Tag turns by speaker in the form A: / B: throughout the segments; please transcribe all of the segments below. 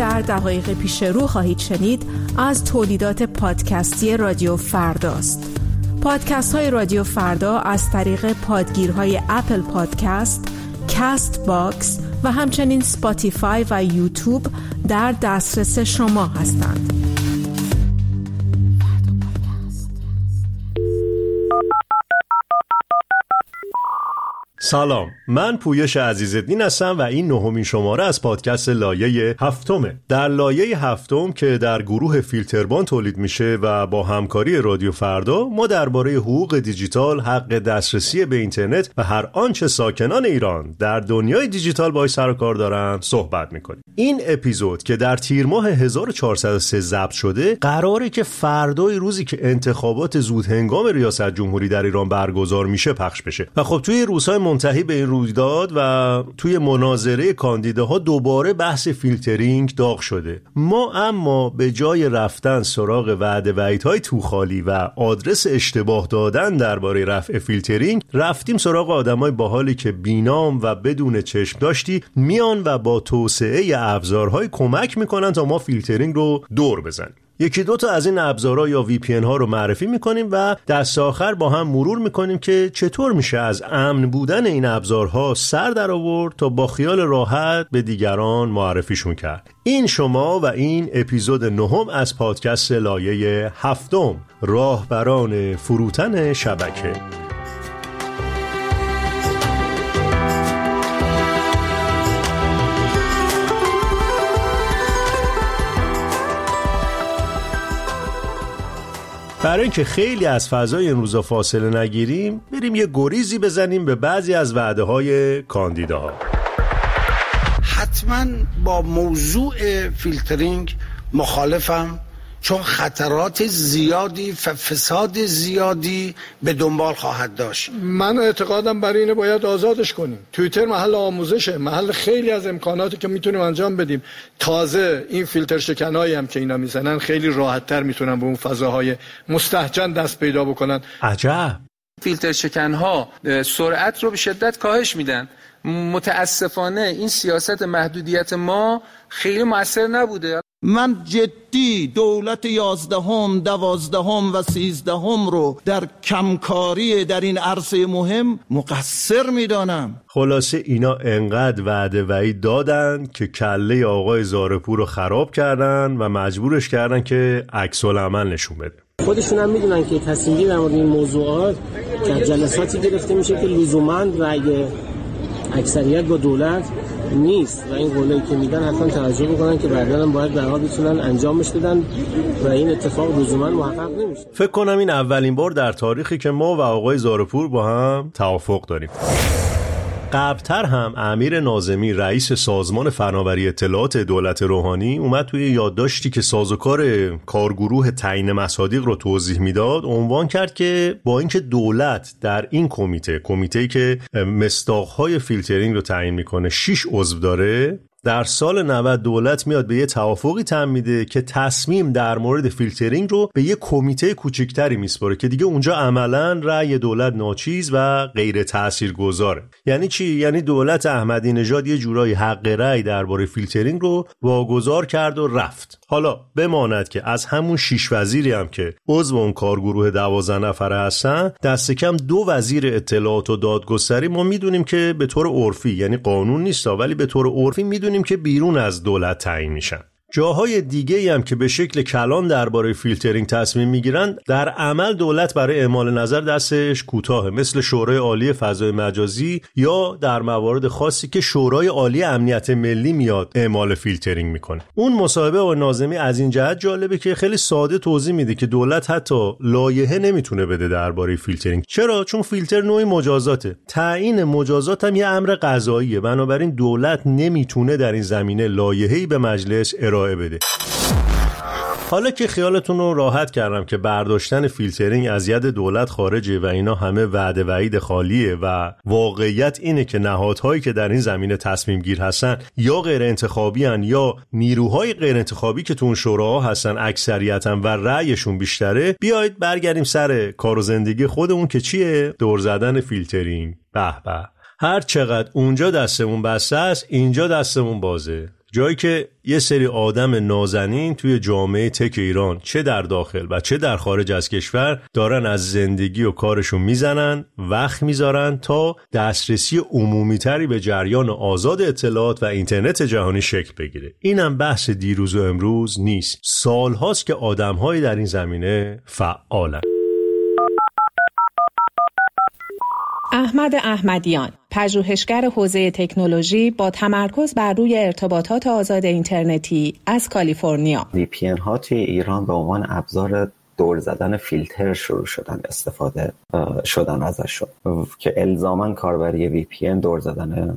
A: در دقایق پیش رو خواهید شنید از تولیدات پادکستی رادیو فرداست. پادکست های رادیو فردا از طریق پادگیرهای اپل پادکست، کاست باکس و همچنین سپاتیفای و یوتیوب در دسترس شما هستند.
B: سلام، من پویش عزیزالدین هستم و این نهمین شماره از پادکست لایه هفتمه. در لایه هفتم که در گروه فیلتربان تولید میشه و با همکاری رادیو فردا، ما درباره حقوق دیجیتال، حق دسترسی به اینترنت و هر آنچه ساکنان ایران در دنیای دیجیتال باهاش سر و کار دارن صحبت میکنیم. این اپیزود که در تیر ماه 1403 ضبط شده، قراره که فردای روزی که انتخابات زودهنگام ریاست جمهوری در ایران برگزار میشه پخش بشه. و خب توی روزهای منتهی به این رویداد و توی مناظره کاندیداها دوباره بحث فیلترینگ داغ شده. ما اما به جای رفتن سراغ وعده وعیدهای توخالی و آدرس اشتباه دادن درباره رفع فیلترینگ، رفتیم سراغ آدمای باحالی که بینام و بدون چشم داشتی میان و با توسعه ابزارهای کمک میکنن تا ما فیلترینگ رو دور بزنیم. یکی دو تا از این ابزارها یا VPN ها رو معرفی میکنیم و دست آخر با هم مرور میکنیم که چطور میشه از امن بودن این ابزارها سر در آورد تا با خیال راحت به دیگران معرفیشون کرد. این شما و این اپیزود نهم از پادکست لایه هفتم، راهبران فروتن شبکه. برای اینکه خیلی از فضای این روزا فاصله نگیریم، بریم یه گریزی بزنیم به بعضی از وعده‌های کاندیداها.
C: حتما با موضوع فیلترینگ مخالفم، چون خطرات زیادی و فساد زیادی به دنبال خواهد داشت.
D: من اعتقادم برای اینه باید آزادش کنیم. توییتر محل آموزشه، محل خیلی از امکاناتی که میتونیم انجام بدیم. تازه این فیلتر شکنایی هم که اینا میزنن خیلی راحت‌تر میتونن به اون فضاهای مستهجن دست پیدا بکنن.
B: عجب.
E: فیلتر شکنها سرعت رو به شدت کاهش میدن. متاسفانه این سیاست محدودیت ما خیلی مؤثر نبوده.
F: من جدی دولت 11ام، 12ام و 13ام رو در کمکاری در این عرصه مهم مقصر میدانم.
B: خلاصه اینا انقدر وعده وعید دادن که کله آقای زارپور رو خراب کردن و مجبورش کردن که عکس العمل نشون بده.
G: خودشون هم میدونن که تصمیم گیری در مورد این موضوعات که جلساتی گرفته میشه که لزوماً رأی اکثریت با دولت نیست و این قولایی که میدن حتما توجه بکنن که بعداً هم باید به حال بتونن انجامش بدن و این اتفاق لزوماً محقق نمیشه.
B: فکر کنم این اولین بار در تاریخی که ما و آقای زارپور با هم توافق داریم. قبلتر هم امیر ناظمی رئیس سازمان فناوری اطلاعات دولت روحانی اومد توی یادداشتی که سازوکار کارگروه تعیین مصادیق رو توضیح میداد عنوان کرد که با اینکه دولت در این کمیته‌ای که مصداق‌های فیلترینگ رو تعیین میکنه 6 عضو داره، در سال 90 دولت میاد به یه توافقی تم میده که تصمیم در مورد فیلترینگ رو به یه کمیته کوچیکتری میسپاره که دیگه اونجا عملاً رأی دولت ناچیز و غیر تاثیرگذاره. یعنی چی؟ یعنی دولت احمدی نژاد یه جورایی حق رأی درباره فیلترینگ رو واگذار کرد و رفت. حالا بماند که از همون 6 وزیری هم که عضو اون کارگروه 12 نفره هستن، دست کم 2 وزیر اطلاعات و دادگستری ما میدونیم که به طور عرفی، یعنی قانون نیست ولی به طور عرفی میدونیم که بیرون از دولت تعیین میشن. جاهای دیگه‌ای هم که به شکل کلان درباره فیلترینگ تصمیم میگیرن، در عمل دولت برای اعمال نظر دستش کوتاهه، مثل شورای عالی فضای مجازی یا در موارد خاصی که شورای عالی امنیت ملی میاد اعمال فیلترینگ میکنه. اون مصاحبه با ناظمی از این جهت جالبه که خیلی ساده توضیح میده که دولت حتی لایحه نمیتونه بده درباره فیلترینگ. چرا؟ چون فیلتر نوعی مجازاته. تعیین مجازات هم یه امر قضاییه، بنابراین دولت نمیتونه در این زمینه لایحه‌ای به مجلس ارائه بده. حالا که خیالتون رو راحت کردم که برداشتن فیلترینگ از ید دولت خارجه و اینا همه وعده وعید خالیه و واقعیت اینه که نهادهایی که در این زمینه تصمیم گیر هستن یا غیر انتخابی هن یا نیروهای غیر انتخابی که تو اون شوراها هستن اکثریتن و رأیشون بیشتره، بیایید برگردیم سر کار و زندگی خودمون که چیه؟ دور زدن فیلترینگ. به به، هر چقدر اونجا دستمون بسته است اینجا دستمون بازه. جایی که یه سری آدم نازنین توی جامعه تک ایران چه در داخل و چه در خارج از کشور دارن از زندگی و کارشون میزنن، وقت میذارن تا دسترسی عمومی تری به جریان آزاد اطلاعات و اینترنت جهانی شکل بگیره. اینم بحث دیروز و امروز نیست، سالهاست که آدم‌هایی در این زمینه فعالن.
A: احمد احمدیان، پژوهشگر حوزه تکنولوژی با تمرکز بر روی ارتباطات آزاد اینترنتی از کالیفرنیا.
H: VPN ها توی ایران به عنوان ابزار دور زدن فیلتر شروع شدن استفاده شدن ازشون که الزاماً کاربری VPN دور زدن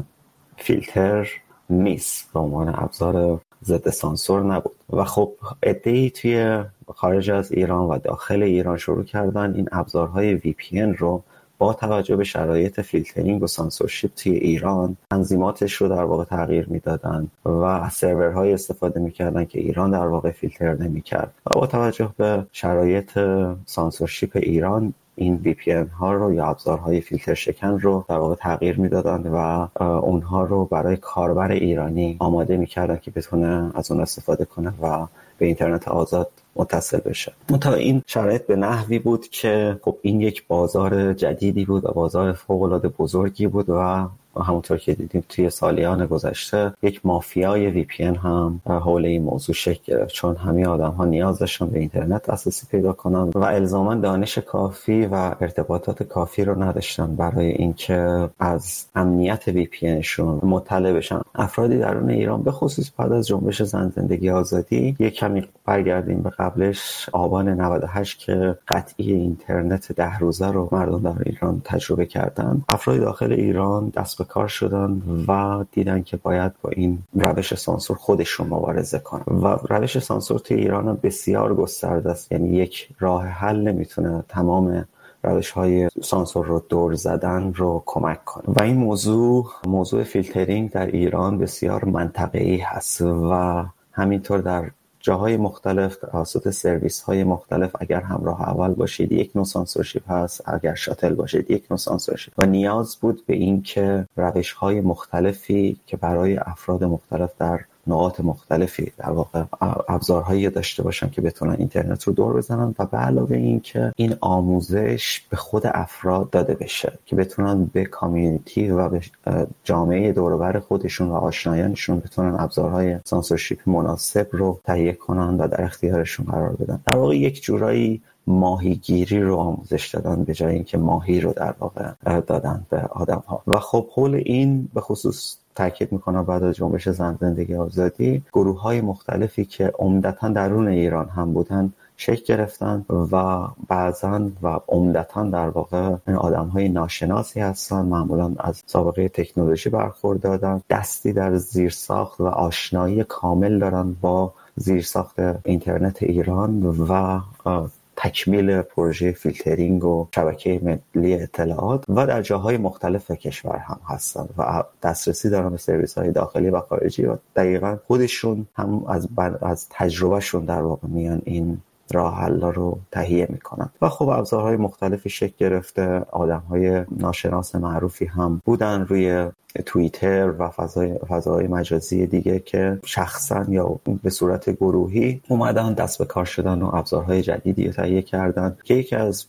H: فیلتر نیست، به عنوان ابزار ضد سانسور نبود. و خب عده‌ای توی خارج از ایران و داخل ایران شروع کردن این ابزارهای VPN رو با توجه به شرایط فیلترینگ و سانسورشیپ توی ایران تنظیماتش رو در واقع تغییر میدادن و از سرورهای استفاده میکردن که ایران در واقع فیلتر نمیکرد و با توجه به شرایط سانسورشیپ ایران این VPN ها رو یا ابزارهای فیلتر شکن رو در واقع تغییر میدادن و اونها رو برای کاربر ایرانی آماده میکردن که بتونه از اون استفاده کنه و به اینترنت آزاد متصل بشه. منتها این شرایط به نحوی بود که خب این یک بازار جدیدی بود و بازار فوق‌العاده بزرگی بود و همونطور که دیدیم توی سالیان گذشته یک مافیای VPN هم حول این موضوع شکل گرفت، چون همه آدم‌ها نیاز داشتن به اینترنت دسترسی پیدا کنن و الزاماً دانش کافی و ارتباطات کافی رو نداشتن برای اینکه از امنیت VPNشون مطلع بشن. افرادی درون ایران به خصوص بعد از جنبش زن زندگی آزادی، یک کمی برگردیم به قبلش، آبان 98 که قطعی اینترنت 10 روزه رو مردم در ایران تجربه کردن، افراد داخل ایران دست به کار شدن و دیدن که باید با این روش سانسور خودشون مبارزه کنن و روش سانسور توی ایران بسیار گسترده است، یعنی یک راه حل نمیتونه تمام روش‌های سانسور رو دور زدن رو کمک کنه و این موضوع فیلترینگ در ایران بسیار منطقه‌ای هست و همینطور در جاهای مختلف توسط سرویس‌های مختلف اگر همراه اول باشید یک نوع سانسورشیپ هست، اگر شاتل باشید یک نوع سانسورشیپ و نیاز بود به این که روش‌های مختلفی که برای افراد مختلف در نقاط مختلفی در واقع ابزارهایی داشته باشن که بتونن اینترنت رو دور بزنن و به علاوه این که این آموزش به خود افراد داده بشه که بتونن به کامیونیتی و به جامعه دور و بر خودشون و آشنایانشون بتونن ابزارهای سانسورشیپ مناسب رو تهیه کنن و در اختیارشون قرار بدن. در واقع یک جورایی ماهیگیری رو آموزش دادن به جای اینکه ماهی رو در واقع دادن به آدم‌ها. و خب حول این به خصوص تاکید میکنم بعد از جنبش زن زندگی آزادی گروه‌های مختلفی که عمدتاً درون ایران هم بودن شکل گرفتن و بعضاً و عمدتاً در واقع آدم‌های ناشناسی هستن، معمولاً از سابقه تکنولوژی برخوردارن، دستی در زیرساخت و آشنایی کامل دارن با زیرساخت اینترنت ایران و تکمیل پروژه فیلترینگ و شبکه ملی اطلاعات و در جاهای مختلف کشور هم هستن و دسترسی دارن به سرویس‌های داخلی و خارجی و دقیقاً خودشون هم از تجربهشون در واقع میان این راه حل‌ها رو تهیه میکنن و خب ابزارهای مختلفی شکل گرفته. آدم‌های ناشناس معروفی هم بودن روی توییتر و فضای مجازی دیگه که شخصا یا به صورت گروهی اومدن دست به کار شدن و ابزارهای جدیدی رو تهیه کردن که یکی از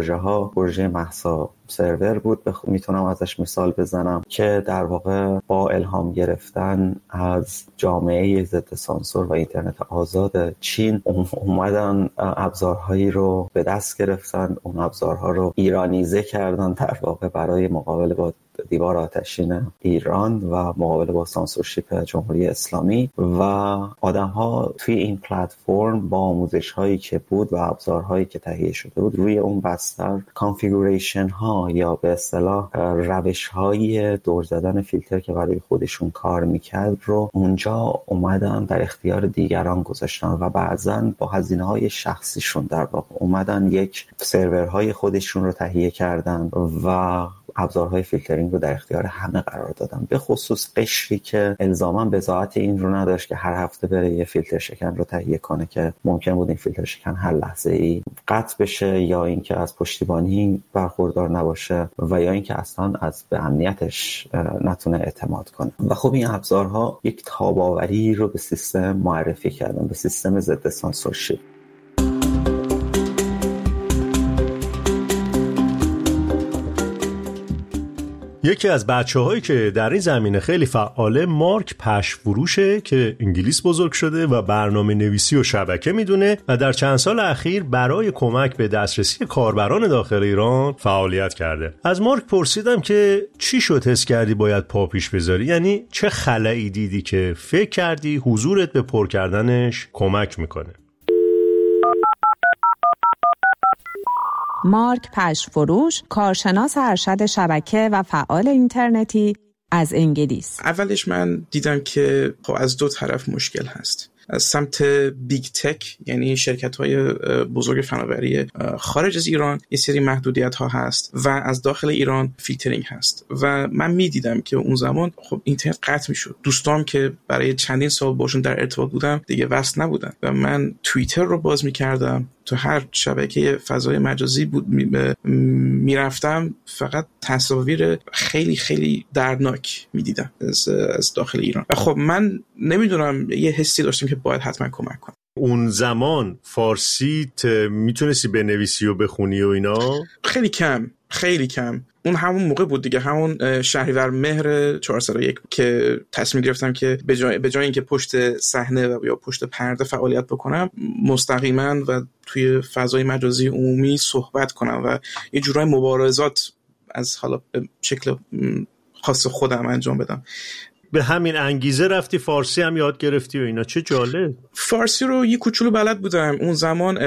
H: پروژه مهسا سرور بود. میتونم ازش مثال بزنم که در واقع با الهام گرفتن از جامعه ضد سانسور و اینترنت آزاد چین اومدن ابزارهایی رو به دست گرفتن، اون ابزارها رو ایرانیزه کردن در واقع برای مقابله با دیوار آتشین ایران و مقابله با سانسورشیپ جمهوری اسلامی و آدم‌ها توی این پلتفرم با آموزش‌هایی که بود و ابزارهایی که تهیه شده بود روی اون بستر کانفیگوریشن ها یا به اصطلاح روش‌های دور زدن فیلتر که برای خودشون کار میکرد رو اونجا اومدن در اختیار دیگران گذاشتن و بعضاً با هزینه‌های شخصیشون در واقع اومدن یک سرورهای خودشون رو تهیه کردن و ابزارهای فیلترینگ رو در اختیار همه قرار دادم، به خصوص قشری که الزاما بضاعت این رو نداشت که هر هفته بره یه فیلتر شکن رو تهیه کنه که ممکن بود این فیلتر شکن هر لحظه‌ای قطع بشه یا اینکه از پشتیبانی برخوردار نباشه و یا اینکه اصلا از به امنیتش نتونه اعتماد کنه. و خب این ابزارها یک تاب‌آوری رو به سیستم معرفی کردن، به سیستم ضد سانسورشیپ.
B: یکی از بچه‌هایی که در این زمینه خیلی فعاله مارک پشفروشه که انگلیس بزرگ شده و برنامه نویسی و شبکه میدونه و در چند سال اخیر برای کمک به دسترسی کاربران داخل ایران فعالیت کرده. از مارک پرسیدم که چی شد حس کردی باید پا پیش بذاری؟ یعنی چه خلایی دیدی که فکر کردی حضورت به پر کردنش کمک میکنه؟
I: مارک پشفروش، کارشناس ارشد شبکه و فعال اینترنتی از انگلیس.
J: اولش من دیدم که از دو طرف مشکل هست. از سمت بیگ تک، یعنی شرکت‌های بزرگ فناوری خارج از ایران، یه سری محدودیت‌ها هست و از داخل ایران فیلترینگ هست و من می‌دیدم که اون زمان خب اینترنت قطع می‌شد. دوستام که برای چندین سال باشون در ارتباط بودم دیگه وصل نبودن و من توییتر رو باز می‌کردم، تو هر شبکه فضای مجازی بود میرفتم، فقط تصاویر خیلی خیلی دردناک میدیدم از داخل ایران و خب من نمیدونم، یه حسی داشتم که باید حتما کمک کنم.
B: اون زمان فارسی میتونستی بنویسی و بخونی و اینا؟ خیلی کم.
J: اون همون موقع بود دیگه، همون شهریور مهر 401 که تصمیم گرفتم که به جای اینکه پشت صحنه و یا پشت پرده فعالیت بکنم، مستقیما و توی فضای مجازی عمومی صحبت کنم و یه جورای مبارزات از حالا به شکل خاص خودم انجام بدم.
B: به همین انگیزه رفتی فارسی هم یاد گرفتی و اینا؟ چه جالب.
J: فارسی رو یه کوچولو بلد بودم اون زمان،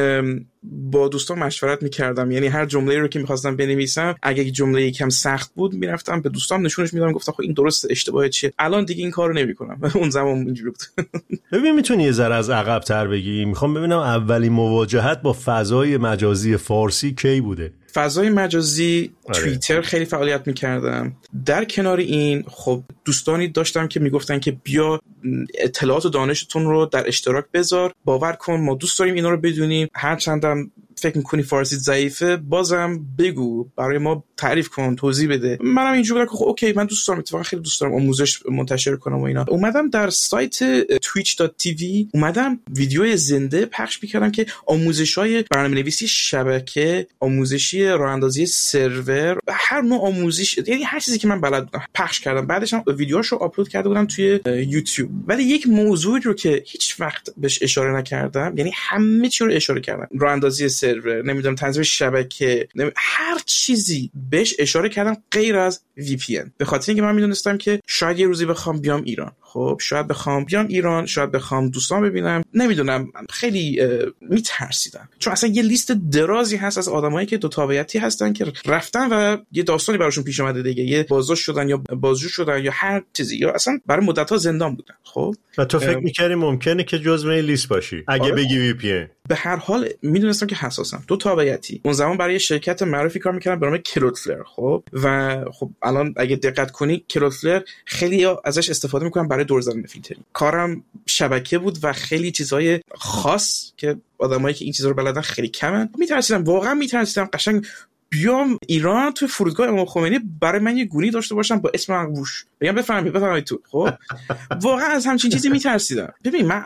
J: با دوستان مشورت میکردم، یعنی هر جمله رو که میخواستم بنویسم اگه یک جمله یکم سخت بود میرفتم به دوستام نشونش میدادم، گفتم خب این درست اشتباه چیه. الان دیگه این کارو نمیکنم. اون زمان اینجوری بود.
B: ببین میتونی یه ذره از عقب تر بگی؟ میخوام ببینم اولین مواجهت با فضای مجازی فارسی کی بوده؟
J: فضای مجازی توییتر خیلی فعالیت میکردم. در کنار این خب دوستانی داشتم که میگفتن که بیا اطلاعات و دانشتون رو در اشتراک بذار، باور کن ما دوست داریم اینا رو بدونیم، هر چندم فکر میکنی فارسی ضعیفه بازم بگو، برای ما تعریف کن، توضیح بده. منم اینجوری بودم که خب اوکی، من دوست دارم، اتفاقا خیلی دوست دارم آموزش منتشر کنم و اینا. اومدم در سایت twitch.tv اومدم ویدیو زنده پخش میکردم که آموزش‌های برنامه‌نویسی شبکه، آموزشی راه اندازی سرور، هر نوع آموزش، یعنی هر چیزی که من بلد بودم پخش کردم. بعدش هم ویدیوهاشو آپلود کرده بودم توی یوتیوب. ولی یک موضوعی رو که هیچ وقت بهش اشاره نکردم، یعنی همه چی رو اشاره کردم، راه اندازی سرور، نمیدونم تنظیم شبکه، هر چیزی بهش اشاره کردم غیر از VPN، به خاطر اینکه من میدونستم که شاید یه روزی بخوام بیام ایران. خب شاید بخوام بیام ایران، شاید بخوام دوستان ببینم، نمیدونم، خیلی میترسیدم، چون اصلا یه لیست درازی هست از آدمایی که دو تابعیتی هستن که رفتن و یه داستانی براشون پیش اومده دیگه، یه بازداشت شدن یا بازجو شدن یا هر چیزی، یا اصلا برای مدت‌ها زندان بودن. خب
B: و تو فکر می‌کردی ممکنه که جزو این لیست باشی اگه بگی VPN؟
J: به هر حال میدونستم که حساسم. دو تابعیتی. اون زمان برای شرکت معروفی کار می‌کردم به نام کلودفلر. خب و خب الان اگه دقت کنی کلودفلر خیلی ازش استفاده می‌کنن برای دور زدن فیلترینگ. کارم شبکه بود و خیلی چیزای خاص که آدمایی که این چیزا رو بلدن خیلی کمن. میترسیدم، واقعا میترسیدم قشنگ بیام ایران توی فرودگاه امام خمینی برای من یه گونی داشته باشم با اسم مقبوش، بگم بفرمایید تو. خب واقعا از همچین چیزی میترسیدم. ببین من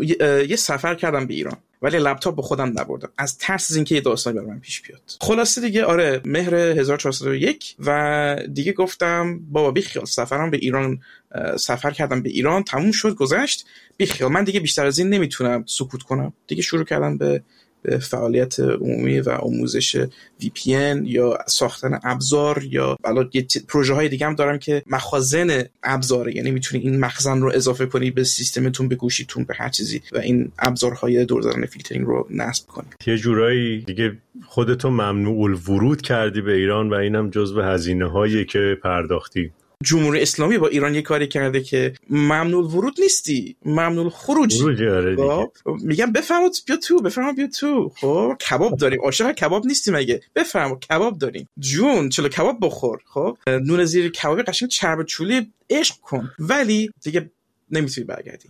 J: یه سفر کردم به ایران ولی لپتاپ با خودم نبردم از ترس از اینکه یه داستانی برام پیش بیاد. خلاصه دیگه آره مهر 1401 و دیگه گفتم بابا بیخیال، سفرم به ایران، سفر کردم به ایران، تموم شد، گذشت، بیخیال، من دیگه بیشتر از این نمیتونم سکوت کنم. دیگه شروع کردم به فعالیت عمومی و آموزش VPN یا ساختن ابزار، یا الان یه پروژه های دیگه هم دارم که مخازن ابزاره، یعنی میتونی این مخزن رو اضافه کنی به سیستمتون، به گوشیتون، به هر چیزی و این ابزارهای دور زدن فیلترینگ رو نصب کنی.
B: یه جورایی دیگه خودتو ممنوع الورود کردی به ایران و اینم جزو هزینه‌هایی که پرداختی.
J: جمهوری اسلامی با ایران یه کاری کرده که ممنوع ورود نیستی، ممنوع خروج. میگم بفرمایید بیا تو. خب کباب داریم، عاشق کباب نیستی مگه؟ بفرما کباب داریم جون، چلو کباب بخور. خب نون زیر کباب قشنگ چرب چولی عشق کن، ولی دیگه نمیتونی برگردی.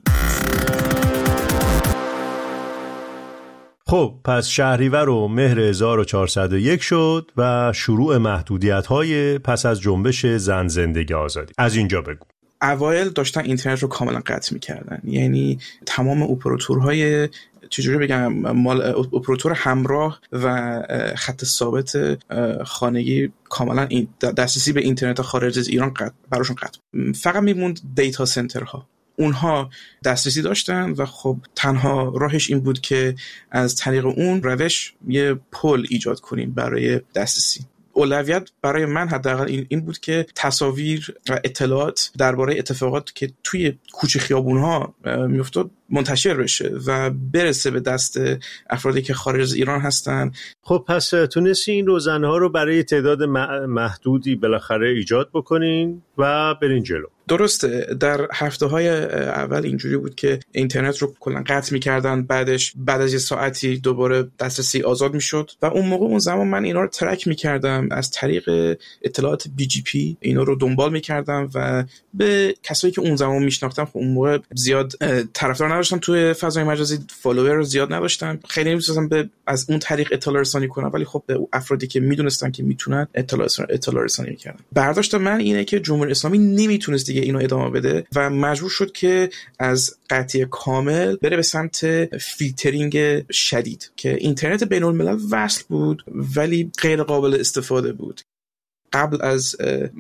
B: خب پس شهریور و مهر 1401 شد و شروع محدودیت‌های پس از جنبش زن زندگی آزادی. از اینجا بگو.
J: اوایل داشتن اینترنت رو کاملا قطع می‌کردن، یعنی تمام اپراتورهای چجوری بگم اپراتور همراه و خط ثابت خانگی کاملا دسترسی به اینترنت خارج از ایران براشون قطع. فقط میموند دیتا سنترها، اونها دسترسی داشتن و خب تنها راهش این بود که از طریق اون روش یه پل ایجاد کنیم برای دسترسی. اولویت برای من حداقل این بود که تصاویر و اطلاعات درباره اتفاقات که توی کوچه خیابون‌ها میافتاد منتشر بشه و برسه به دست افرادی که خارج از ایران هستن.
B: خب پس تونستی این روزنه‌ها رو برای تعداد محدودی بالاخره ایجاد بکنین و برین جلو.
J: درسته، در هفته‌های اول اینجوری بود که اینترنت رو کلا قطع می‌کردن، بعد از یه ساعتی دوباره دسترسی آزاد می‌شد و اون زمان من اینا رو ترک می‌کردم از طریق اطلاعات BGP، اینا رو دنبال می‌کردم و به کسایی که اون زمان میشناختم، خب اون موقع زیاد طرفدار نداشتم توی فضای مجازی، فالوور زیاد نداشتم، خیلی نمی‌تونستم از اون طریق اطلاع رسانی کنم، ولی خب به افرادی که میدونستن که میتونن اطلاع رسانی می‌کردم. برداشت من اینه که جمهوری اسلامی نمیتونست دیگه اینو ادامه بده و مجبور شد که از قطعی کامل بره به سمت فیلترینگ شدید که اینترنت بین الملل وصل بود ولی غیر قابل استفاده بود. قبل از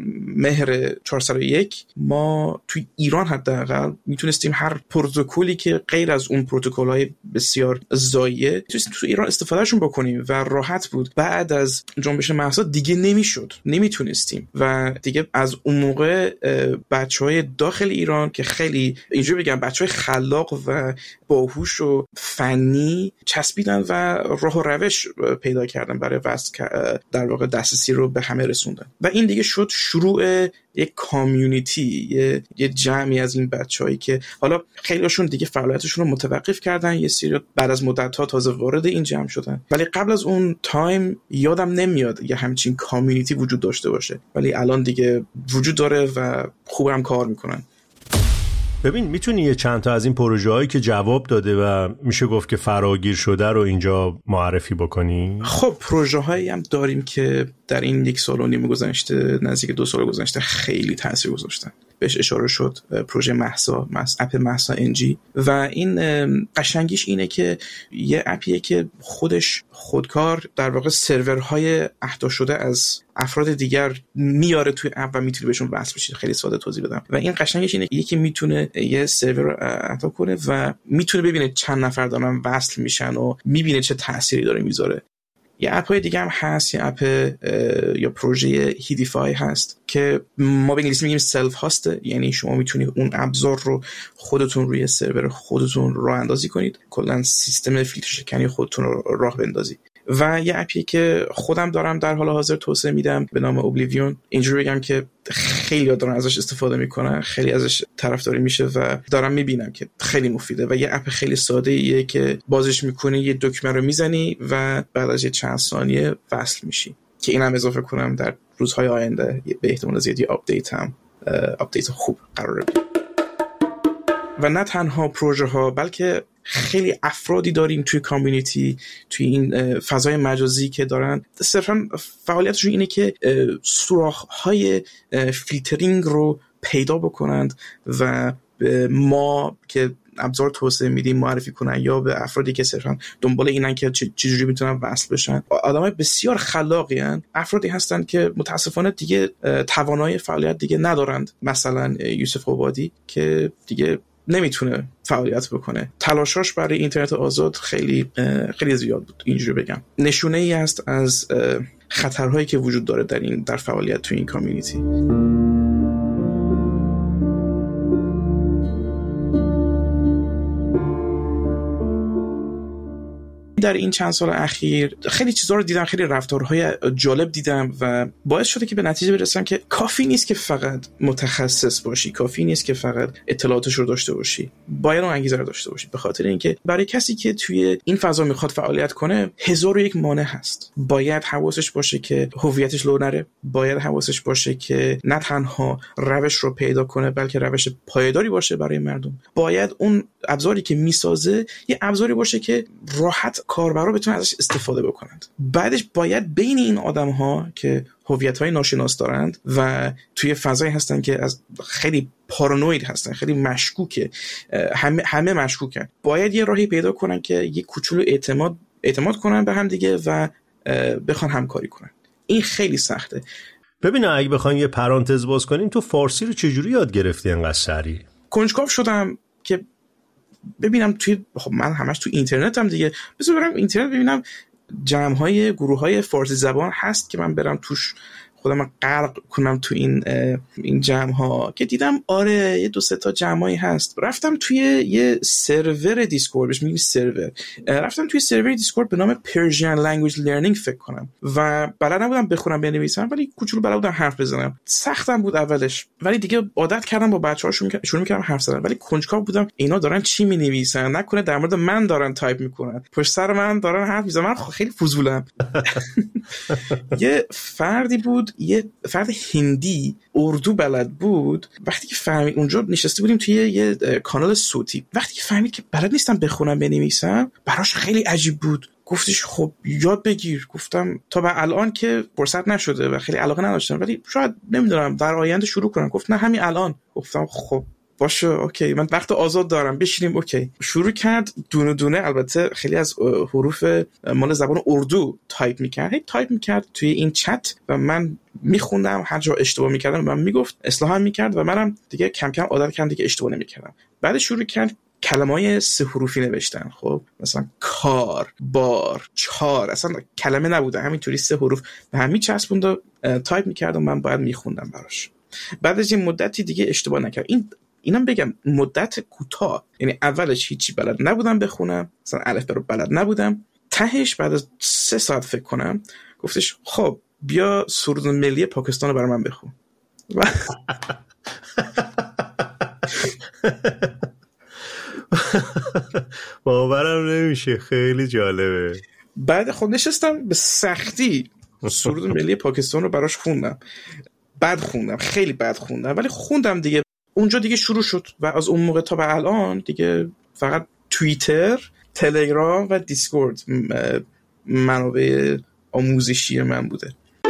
J: مهر 401 ما توی ایران حداقل میتونستیم هر پروتکلی که غیر از اون پروتکل‌های بسیار زایه میتونستیم توی ایران استفادهشون بکنیم و راحت بود. بعد از جنبش مهسا دیگه نمیتونستیم و دیگه از اون موقع بچهای داخل ایران که خیلی اینجوری بگم بچهای خلاق و باهوش و فنی چسبیدن و راه و روش پیدا کردن برای در واقع دسترسی رو به همه رسوندن و این دیگه شد شروع یک کامیونیتی، یه جمعی از این بچه‌هایی که حالا خیلیشون دیگه فعالیتشون رو متوقف کردن، یه سری بعد از مدت‌ها تازه وارد این جمع شدن، ولی قبل از اون تایم یادم نمیاد یه همچین کامیونیتی وجود داشته باشه، ولی الان دیگه وجود داره و خوبم کار میکنن.
B: ببین میتونی یه چند تا از این پروژه هایی که جواب داده و میشه گفت که فراگیر شده رو اینجا معرفی بکنی؟
J: خب پروژه هایی هم داریم که در این 1.5 سال گذشته، نزدیک 2 سال گذشته خیلی تاثیر گذاشتن. بهش اشاره شد پروژه مهسا، اپ مهسا NG و این قشنگیش اینه که یه اپیه که خودکار در واقع سرورهای اهدا شده از افراد دیگر میاره توی اپ و میتونی بهشون وصل بشید. خیلی ساده توضیح بدم و این قشنگش اینه که یکی میتونه یه سرور اهدا کنه و میتونه ببینه چند نفر دارن وصل میشن و میبینه چه تأثیری داره میذاره. یه اپ‌های دیگه هم هست، یه اپ یا پروژه هیدیفای هست که ما به انگلیسی میگیم سلف هاست، یعنی شما میتونید اون ابزار رو خودتون روی سرور خودتون راه اندازی کنید، کلا سیستم فیلتر شکنی خودتون رو راه بندازید. و یه اپی که خودم دارم در حال حاضر توسعه میدم به نام اوبلیویون. اینجوری بگم که خیلی دارن ازش استفاده میکنن، خیلی ازش طرفداری میشه و دارم میبینم که خیلی مفیده و یه اپ خیلی ساده ایه که بازش میکنی، یه دکمه رو میزنی و بعد از یه چند ثانیه وصل میشی. که اینم اضافه کنم در روزهای آینده به احتمال زیادی آپدیت خوب قراره بیاد. و نه تنها پروژه ها بلکه خیلی افرادی داریم توی کامیونیتی، توی این فضای مجازی که دارن صرفا فعالیتشون اینه که سوراخ‌های فیلترینگ رو پیدا بکنند و ما که ابزار توسعه میدیم معرفی کنن یا به افرادی که صرفا دنبال اینن که چجوری میتونن وصل بشن. آدمای بسیار خلاقی هستند، افرادی هستن که متاسفانه دیگه توانایی فعالیت دیگه ندارند، مثلا یوسف عبادی که دیگه نمیتونه فعالیت بکنه. تلاشاش برای اینترنت آزاد خیلی زیاد بود، اینجوری بگم. نشونه ای است از خطرهایی که وجود داره در فعالیت توی این کامیونیتی. در این چند سال اخیر خیلی چیزا رو دیدم، خیلی رفتارهای جالب دیدم و باعث شده که به نتیجه برسم که کافی نیست که فقط متخصص باشی، کافی نیست که فقط اطلاعاتش رو داشته باشی، باید اون انگیزه رو داشته باشی. به خاطر اینکه برای کسی که توی این فضا میخواد فعالیت کنه 1001 مانع هست. باید حواسش باشه که هویتش لو نره، باید حواسش باشه که نه تنها روش رو پیدا کنه بلکه روش پایداری باشه برای مردم. باید اون ابزاری که میسازه یه ابزاری باشه که راحت کاربرا بتونن ازش استفاده بکنند. بعدش باید بین این آدم‌ها که هویت‌های ناشناس دارند و توی فضایی هستن که از خیلی پارانوید هستن، خیلی مشکوکه، همه مشکوکن، باید یه راهی پیدا کنن که یه کوچولو اعتماد کنن به هم دیگه و بخوان همکاری کنن. این خیلی سخته.
B: ببین اگه بخوایم یه پرانتز باز کنیم، تو فارسی رو چجوری یاد گرفتی انقدر سریع؟
J: کنجکاو شدم که ببینم من همش تو اینترنت هم دیگه، بذار برم اینترنت ببینم جمع‌های گروه‌های فارسی زبان هست که من برم توش خودم غرق کنم تو این جمع‌ها، که دیدم آره یه 2-3 تا جمعی هست. رفتم توی یه سرور دیسکورد، بهش میگیم سرور، رفتم توی سرور دیسکورد به نام Persian Language Learning فکر کنم و بلد نبودم بخونم بنویسم، ولی کوچولو بلد بودم حرف بزنم. سختم بود اولش، ولی دیگه عادت کردم با بچه‌ها شروع می‌کردم حرف زدن. ولی کنجکاو بودم اینا دارن چی می‌نویسن، نکنه در مورد من دارن تایپ می‌کنن، پشت سر من دارن حرف می‌زنن. من خیلی فضولم. یه فردی بود، یه فرد هندی اردو بلد بود. وقتی که فهمید، اونجا نشسته بودیم توی یه کانال صوتی، وقتی که فهمید که بلد نیستم بخونم بنویسم، براش خیلی عجیب بود. گفتش خب یاد بگیر. گفتم تا به الان که فرصت نشده و خیلی علاقه نداشتم، ولی شاید نمیدونم در آینده شروع کنم. گفت نه همین الان. گفتم خب باشه اوکی، من وقت آزاد دارم بشینیم. اوکی، شروع کرد دونه دونه، البته خیلی از حروف مال زبان اردو تایپ میکرد توی این چت و من میخوندم، هر جا اشتباه میکردم من میگفت، اصلاح میکرد و منم دیگه کم کم عادت کردم دیگه اشتباه نمیکردم. بعد شروع کرد کلمه‌های 3 حروفی نوشتن. خب مثلا کار، بار، چار، اصلا کلمه نبوده، همینطوری 3 حروف به هم میچسبوند و تایپ میکرد و من باید میخوندم براش. بعد از این مدتی دیگه اشتباه نکرد. اینم بگم مدت کوتاه، یعنی اولش هیچی بلد نبودم بخونم، مثلا الف رو بلد نبودم. تهش بعد از 3 ساعت فکر کنم گفتش خب بیا سرود ملی پاکستان رو برای من بخون.
B: باورم نمیشه، خیلی جالبه.
J: بعد خب نشستم به سختی سرود ملی پاکستان رو براش خوندم. خیلی بد خوندم، ولی خوندم دیگه. اونجا دیگه شروع شد و از اون موقع تا به الان دیگه فقط توییتر، تلگرام و دیسکورد منابع آموزشی من بوده.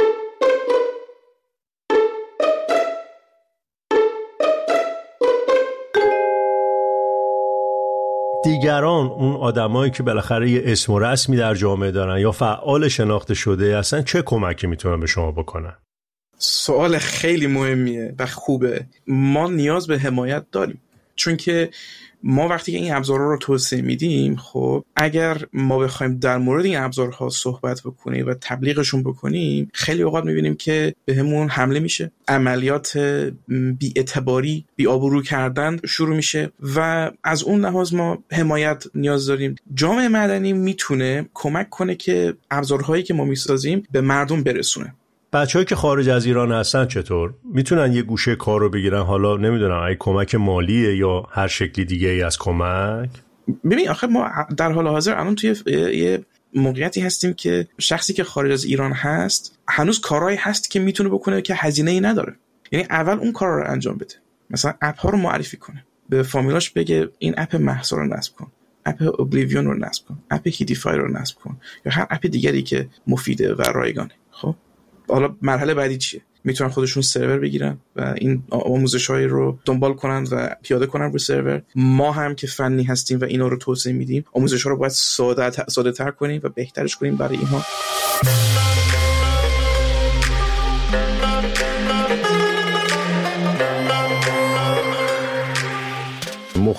B: دیگران، اون آدمایی که بالاخره یه اسم و رسمی در جامعه دارن یا فعال شناخته شده، اصلا چه کمکی میتونن به شما بکنن؟
J: سوال خیلی مهمیه و خوبه. ما نیاز به حمایت داریم، چون که ما وقتی که این ابزارها رو توسعه میدیم، خب اگر ما بخوایم در مورد این ابزارها صحبت بکنیم و تبلیغشون بکنیم، خیلی اوقات میبینیم که بهمون حمله میشه، عملیات بی‌اعتباری، بی‌آبرو کردن شروع میشه و از اون لحاظ ما حمایت نیاز داریم. جامعه مدنی میتونه کمک کنه که ابزارهایی که ما میسازیم به مردم برسونه.
B: بچه‌هایی که خارج از ایران هستن چطور میتونن یه گوشه کار رو بگیرن؟ حالا نمیدونم ای کمک مالیه یا هر شکلی دیگه ای از کمک.
J: ببین آخه ما در حال حاضر الان توی یه موقعیتی هستیم که شخصی که خارج از ایران هست هنوز کارهایی هست که میتونه بکنه که هزینه‌ای نداره. یعنی اول اون کارا رو انجام بده، مثلا اپ ها رو معرفی کنه، به فامیلاش بگه این اپ مهسا رو نصب کن، اپ اوبلیویون رو نصب کن، اپ هیدیفای رو نصب کن یا هر اپ دیگری که مفیده و رایگانه. خب حالا مرحله بعدی چیه؟ میتونن خودشون سرور بگیرن و این آموزش‌های رو دنبال کنن و پیاده کنن رو سرور. ما هم که فنی هستیم و اینا رو توسعه میدیم، آموزش‌ها رو باید ساده‌تر کنیم و بهترش کنیم برای اینها.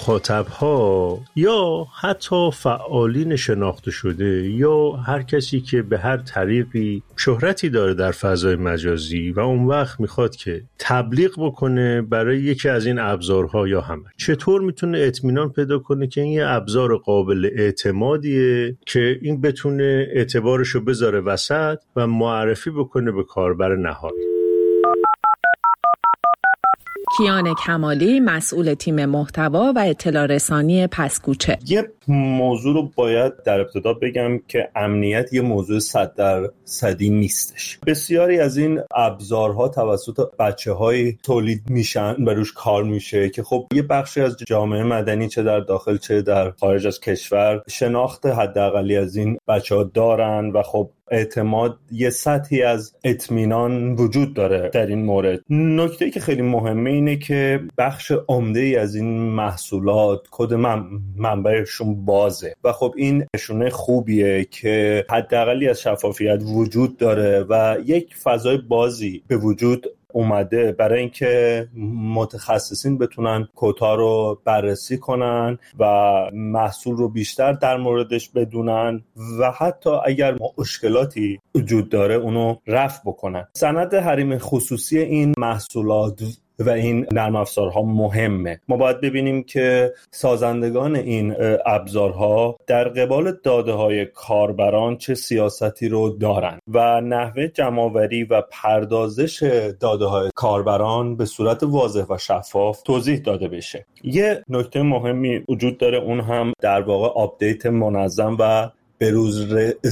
B: مخاطب‌ها یا حتی فعالین شناخته شده یا هر کسی که به هر طریقی شهرتی داره در فضای مجازی و اون وقت میخواد که تبلیغ بکنه برای یکی از این ابزارها یا همه، چطور میتونه اطمینان پیدا کنه که این یه ابزار قابل اعتمادیه که این بتونه اعتبارشو بذاره وسط و معرفی بکنه به کاربر نهایی؟
I: کیان کمالی، مسئول تیم محتوا و اطلاع رسانی پسکوچه.
K: یه موضوع رو باید در ابتدا بگم که امنیت یه موضوع 100% نیستش. بسیاری از این ابزارها توسط بچه‌های تولید میشن و روش کار میشه که خب یه بخشی از جامعه مدنی چه در داخل چه در خارج از کشور شناخت حداقلی از این بچه‌ها دارن و خب اعتماد، یه سطحی از اطمینان وجود داره در این مورد. نکته‌ای که خیلی مهمه اینه که بخش عمده‌ای از این محصولات کد منبعشون بازه و خب این نشونه خوبیه که حداقلی از شفافیت وجود داره و یک فضای بازی به وجود اومده برای اینکه متخصصین بتونن کدها رو بررسی کنن و محصول رو بیشتر در موردش بدونن و حتی اگر مشکلاتی وجود داره اونو رفع بکنن. سند حریم خصوصی این محصولات و این نرم افزارها مهمه. ما باید ببینیم که سازندگان این ابزارها در قبال داده‌های کاربران چه سیاستی رو دارن و نحوه جمع‌آوری و پردازش داده‌های کاربران به صورت واضح و شفاف توضیح داده بشه. یه نکته مهمی وجود داره، اون هم در واقع آپدیت منظم و به روز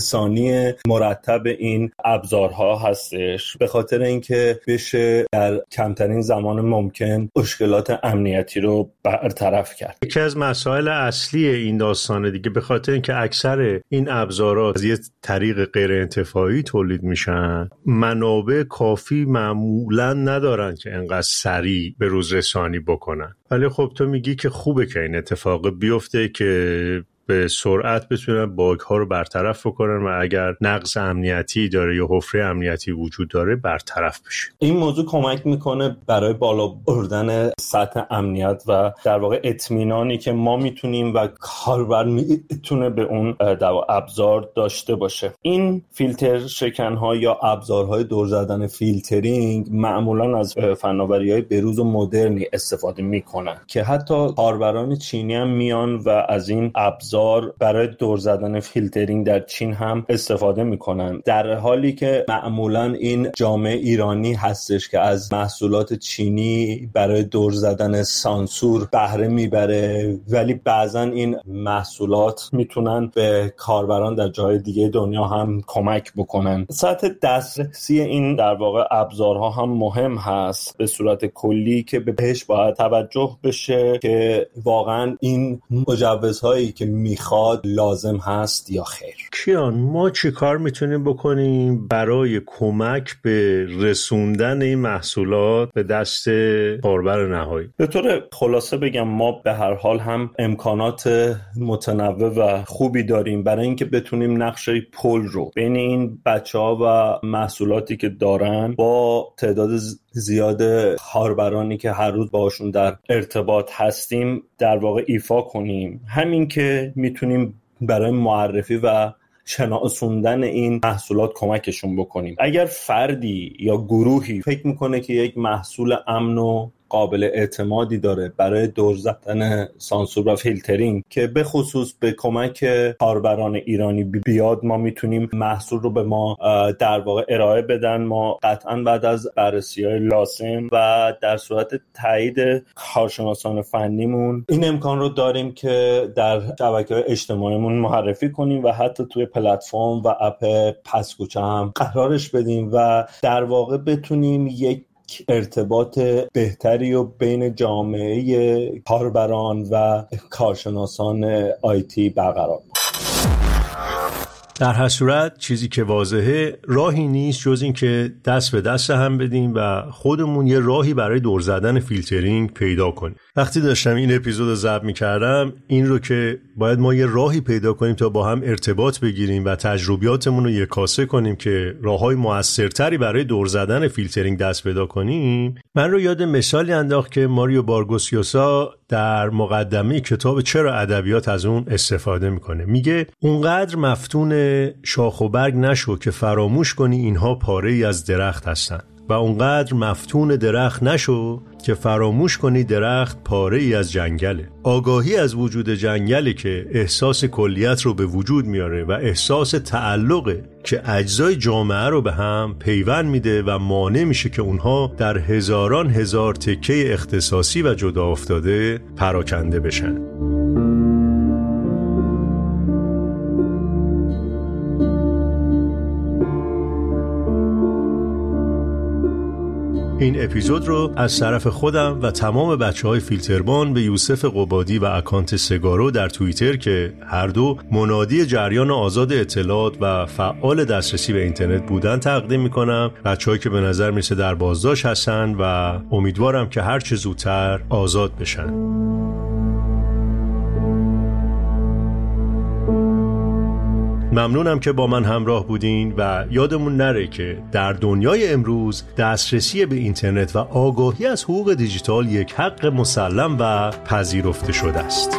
K: رسانی مرتب این ابزارها هستش، به خاطر اینکه بشه در کمترین زمان ممکن مشکلات امنیتی رو برطرف کرد.
B: یکی از مسائل اصلی این داستانه دیگه، به خاطر اینکه اکثر این ابزارها از یه طریق غیر انتفاعی تولید میشن، منابع کافی معمولا ندارن که انقدر سریع به روز رسانی بکنن. ولی خب تو میگی که خوبه که این اتفاق بیفته که به سرعت بتونن باگ ها رو برطرف بکنن و اگر نقص امنیتی داره یا حفره امنیتی وجود داره برطرف بشه.
K: این موضوع کمک میکنه برای بالا بردن سطح امنیت و در واقع اطمینانی که ما میتونیم و کاربر میتونه به اون ابزار داشته باشه. این فیلتر شکن ها یا ابزارهای دور زدن فیلترینگ معمولا از فناوری‌های بروز و مدرنی استفاده میکنن که حتی کاربران چینی هم میان و از این ابزار برای دور زدن فیلترینگ در چین هم استفاده میکنن، در حالی که معمولا این جامعه ایرانی هستش که از محصولات چینی برای دور زدن سانسور بهره میبره، ولی بعضا این محصولات میتونن به کاربران در جای دیگه دنیا هم کمک بکنن. سطح دسترسی این در واقع ابزارها هم مهم هست به صورت کلی که بهش باید توجه بشه که واقعا این مجوزهایی که میخواد لازم هست یا خیر.
B: کیان، ما چی کار میتونیم بکنیم برای کمک به رسوندن این محصولات به دست کاربر نهایی؟
K: به طور خلاصه بگم ما به هر حال هم امکانات متنوع و خوبی داریم برای اینکه بتونیم نقشه پل رو بین این بچه‌ها و محصولاتی که دارن با تعداد زیاد کاربرانی که هر روز باشون در ارتباط هستیم در واقع ایفا کنیم. همین که میتونیم برای معرفی و شناسوندن این محصولات کمکشون بکنیم. اگر فردی یا گروهی فکر میکنه که یک محصول امن و قابل اعتمادی داره برای دور زدن سانسور و فیلترینگ که به خصوص به کمک کاربران ایرانی بیاد، ما میتونیم محصول رو به ما در واقع ارائه بدن. ما قطعا بعد از بررسی‌های لازم و در صورت تایید کارشناسان فنیمون این امکان رو داریم که در شبکه‌های اجتماعیمون معرفی کنیم و حتی توی پلتفرم و اپ پسکوچه هم قرارش بدیم و در واقع بتونیم یک ارتباط بهتری و بین جامعه کاربران و کارشناسان آیتی برقرار بود.
B: در هر صورت چیزی که واضحه راهی نیست جز این که دست به دست هم بدیم و خودمون یه راهی برای دور زدن فیلترینگ پیدا کنیم. وقتی داشتم این اپیزود رو ضبط می‌کردم این رو که باید ما یه راهی پیدا کنیم تا با هم ارتباط بگیریم و تجربیاتمون رو یکاسه کنیم که راه‌های مؤثرتری برای دور زدن فیلترینگ دست پیدا کنیم، من رو یاد مثالی انداخت که ماریو بارگوس یوسا در مقدمه کتاب چرا ادبیات از اون استفاده میکنه. میگه اونقدر مفتون شاخ و برگ نشو که فراموش کنی اینها پاره‌ای از درخت هستن و اونقدر مفتون درخت نشو که فراموش کنی درخت پاره‌ای از جنگله. آگاهی از وجود جنگله که احساس کلیت رو به وجود میاره و احساس تعلقه که اجزای جامعه رو به هم پیوند میده و مانع میشه که اونها در هزاران هزار تکه اختصاصی و جدا افتاده پراکنده بشن. این اپیزود رو از طرف خودم و تمام بچه‌های فیلتربان به یوسف قبادی و اکانت سگارو در توییتر که هر دو منادی جریان آزاد اطلاعات و فعال دسترسی به اینترنت بودن تقدیم میکنم. بچه‌هایی که به نظر میرسه در بازداشت هستن و امیدوارم که هر چه زودتر آزاد بشن. ممنونم که با من همراه بودین و یادمون نره که در دنیای امروز دسترسی به اینترنت و آگاهی از حقوق دیجیتال یک حق مسلم و پذیرفته شده است.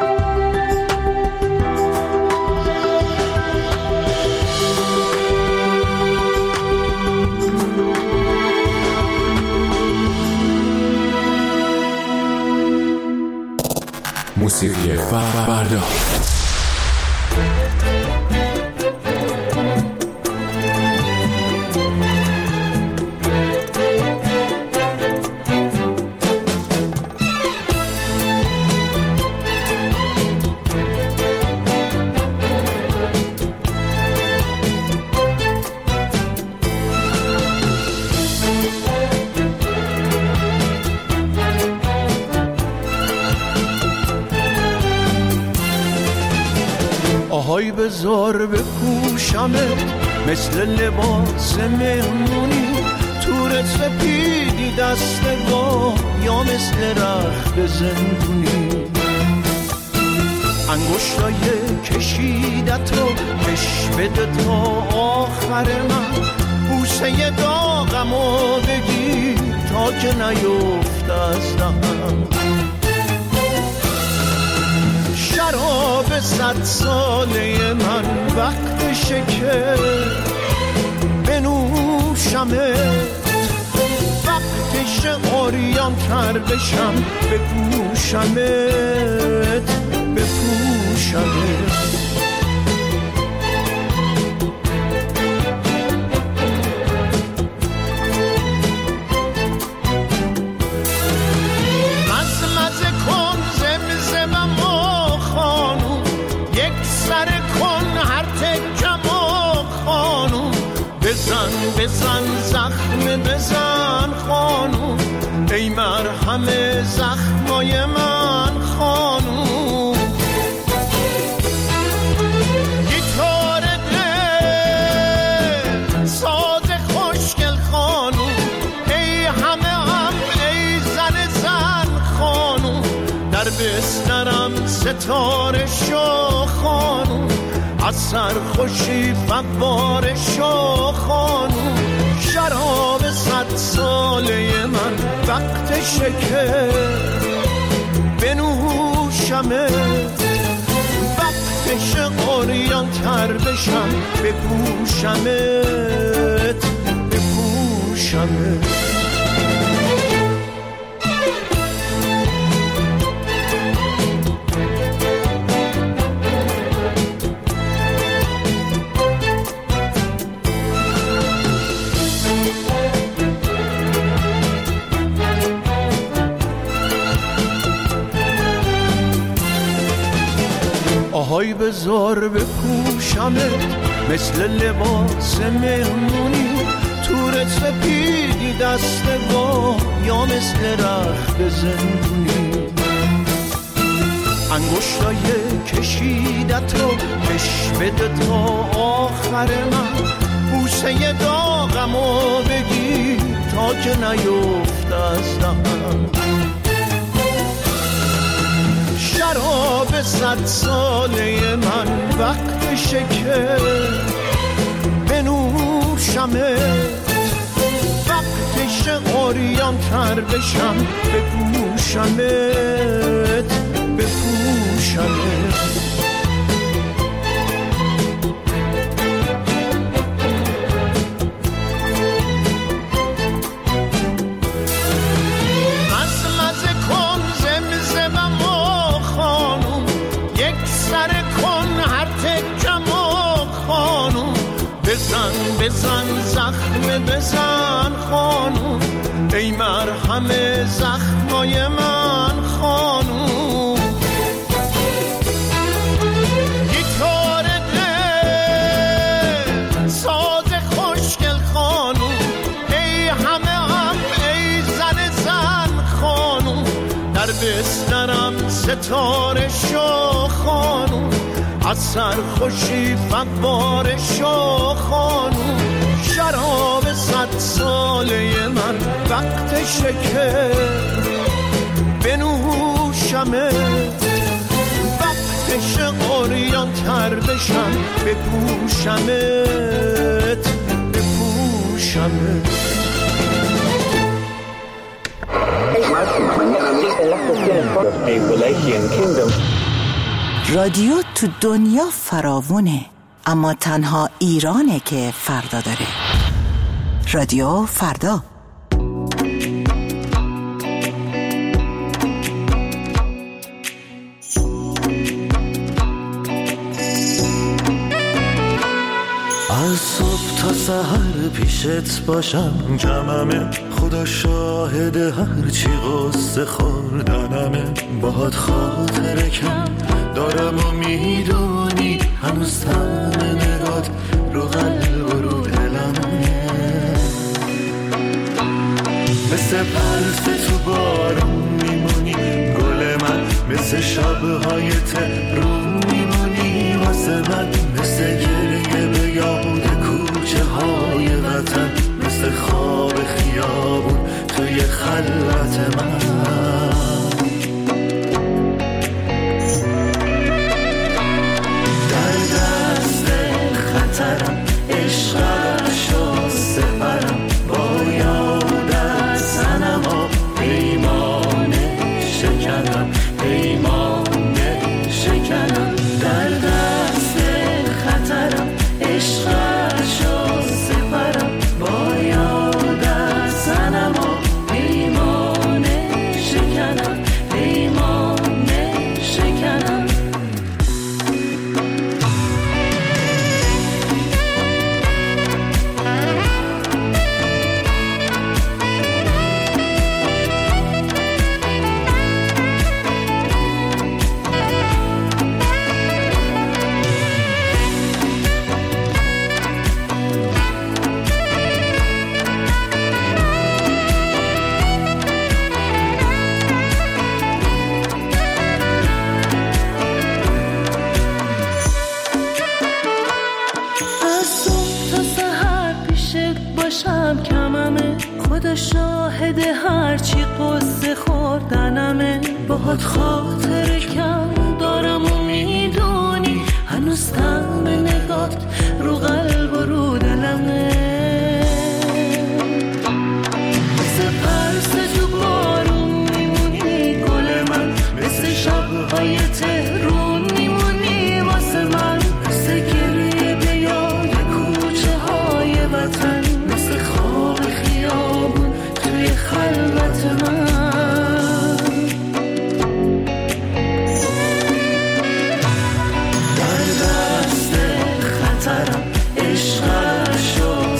L: موسیقی فردا.
F: آهای بذار بپوشمت مثل لباس مهمونی، تور سپیدی دستگاه یا مثل رخت زندونی، انگشتای کشیدت رو کش بده تا آخر من، بوسه داغمو بگیر تا که نیفت از دهنم، شراب 100 ساله من وقتشه که بنوشمت، وقتشه عریان تر بشم بپوشمت بپوشمت. بزن زخم بزن خانوم، ای مرهم زخمای من خانوم، گیتار دل ساز خوشگل خانوم، ای همه هم ای زن خانوم، در بسترم ستاره شو خانوم، از سرخوشی فواره شو خانوم، شراب 100 ساله من وقتشه که بنوشمت، وقتشه عریان تر بشم بپوشمت بپوشمت. آهای بذار بپوشمت مثل لباس مهمونی، تور سپیدی دستگاه یا مثل رخت زندونی، انگشتای کشیدت رو کش بده تا آخر من، بوسه داغمو بگیر تا که نیفت از دهنم، شراب 100 ساله من وقتشه که بنوشمت، وقتشه عریان تر بشم بپوشمت بپوشمت. بزن زخم بزن خانوم، ای مرهم زخمای من خانوم. گیتار دل ساز خوشگل خانوم، ای همه ای زن خانوم. در بسترم ستاره شو خانوم، از سرخوشی فواره شو خانوم. شراب 100 ساله من وقتشه که بنوشمت، وقتشه عریان تر بشم بپوشمت بپوشمت.
M: رادیو تو دنیا فراوونه، اما تنها ایرانه که فردا داره. رادیو فردا.
N: از صبح تا سحر پیشت باشم جمعمه، خدا شاهد هرچی قصه خوردنمه. باهات خاطره کم دارم و میدونی، هنوز تن نگات رو قلب و رو دلمه. مثل پرس تو بارون میمونی گل من، مثل شبهای تهرون میمونی واسه من. مثل گریه به یاد کوچه های وطن، مثل خواب خیابون توی خلوت من. در دست خطرم عشقم شو سپرم، با یادت سنم و پیمان شکنم، پیمان شکنم. در دست خطرم عشقم شو سپرم، با یادت سنم و پیمان شکنم، پیمان شکنم. خدا شاهد هرچی قصه خوردنمه. باهات خاطره کم دارم و میدونی، هنوز طعم نگات رو قلب و رو دلمه. مثل پرس تو بارون میمونی گل من، مثل شبهای تهرون میمونی واسه من. مثل گریه به یاد کوچه های وطن، مثل خواب خیابون توی خلوت من. در دست خطرم عشقم شو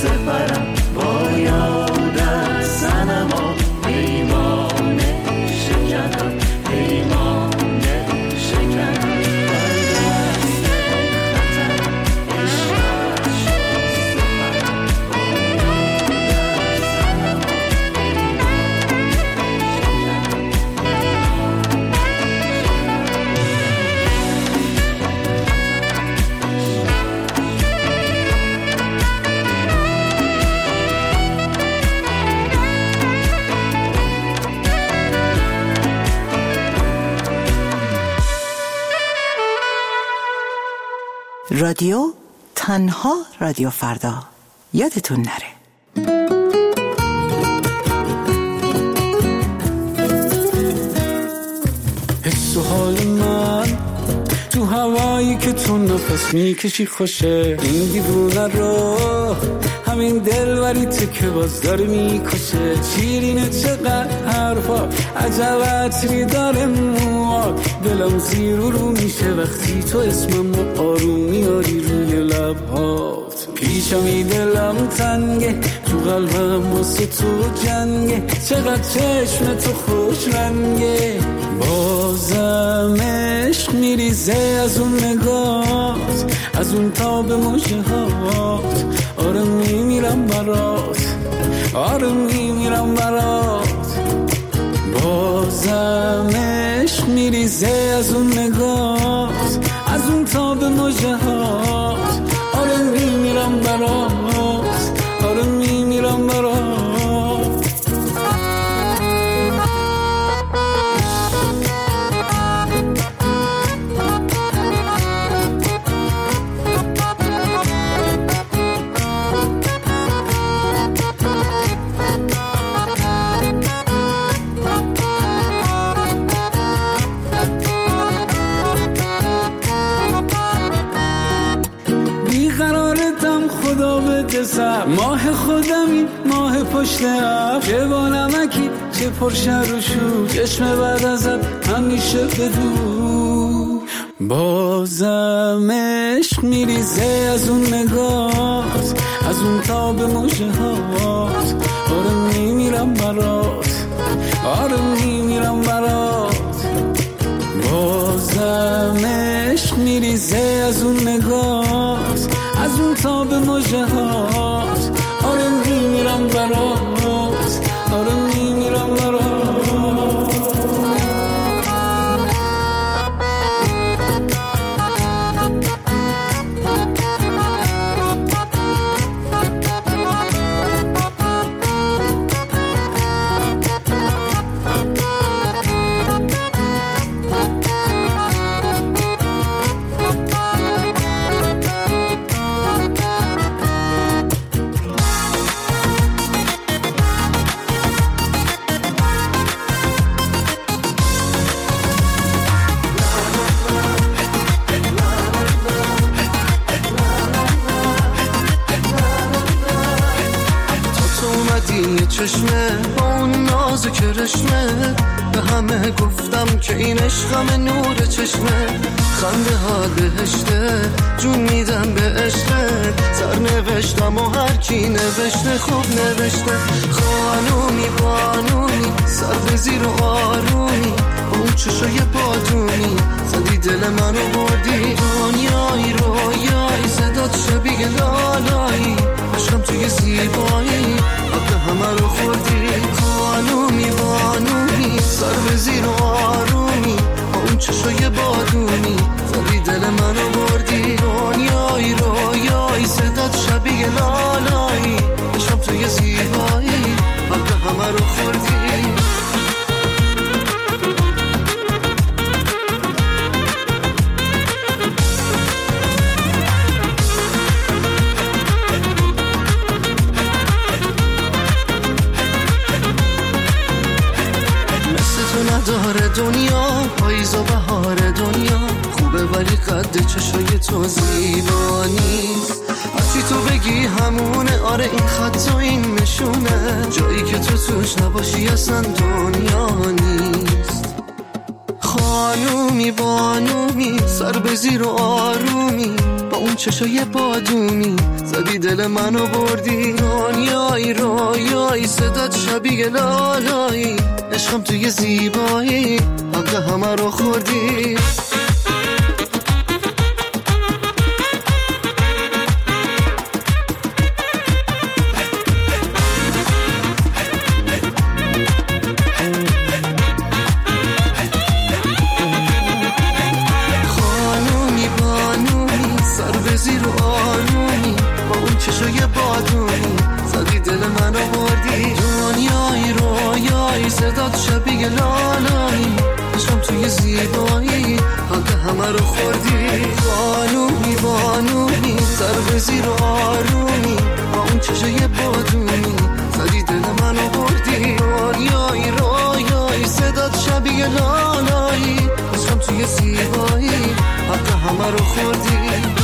N: سپرم باید از صنما پیمان شکنم پیمان شکنم
M: رادیو تنها رادیو فردا، یادتون نره.
O: حس و حال من تو هوایی که تو نفس میکشی خوشه، این دیوونه رو همین دلوریته که باز داره میکشه. شیرینه چقدر حرفا عجب عطری داره موات، دلم زیر و رو میشه وقتی تو اسمم رو آروم میاری روی لبهات. پیشمی دلم تنگه تو قلبم واسه تو جنگه، چقدر چشم تو خوش رنگه. بازم عشق میریزه از اون نگات، از اون تاب مژه هات. آره میمیرم برات، آره میمیرم برات. بازم عشق میریزه از اون نگات، از اون تاب مژه هات. آره میمیرم برات، آره میمیرم برات. ماه خودمی ماه پشت اب، چه با نمکی چه پرشر و شور، چشم بعد ازت همیشه بدور. بازم عشق میریزه از اون نگات، از اون تاب مژه هات. آره میمیرم برات، آره میمیرم برات. بازم عشق میریزه از اون نگات، از اون تاب مژه هات. آره میمیرم برات، آره میمیرم برات.
N: چشمه با اون ناز کرشمه، به همه گفتم که این عشقم نور چشمه. خنده ها بهشته جون میدم به عشقه، سر نوشتم و هر کی نوشته خوب نوشته. خانومی بانومی سر به زیر و آرومی، اون چشای بادونی زدی دل منو بردی. دنیایی رویایی صدات شبیه لالایی، عشقم توی زیبایی حق همه رو خوردی. خانومی بانومی سر به زیر و آرومی، اون چشای بادونی زدی دل منو بردی. دنیایی رویایی صدات شبیه لالایی، عشقم توی زیبایی حق همه رو خوردی. نداره دنیا پاییز و بهار دنیا، خوبه ولی قد چشای تو زیبا نیست. هرچی تو بگی همونه، آره این خط و این نشونه، جایی که تو توش نباشی اصلا دنیا نیست. بانومی بانومی سر به زیر و آرومی با اون چشای بادومی زدی دل منو بردی دنیای رویایی صدات شبیه لالایی عشقم توی زیبایی حق همه رو خوردی صدات شبیه لالایی عشقم توی زیبایی حق همه رو خوردی بانومی بانومی سر به زیر آرومی با اون چشای بادومی زدی دل منو بردی دنیای رویایی صدات شبیه لالایی عشقم توی زیبایی حق همه رو خوردی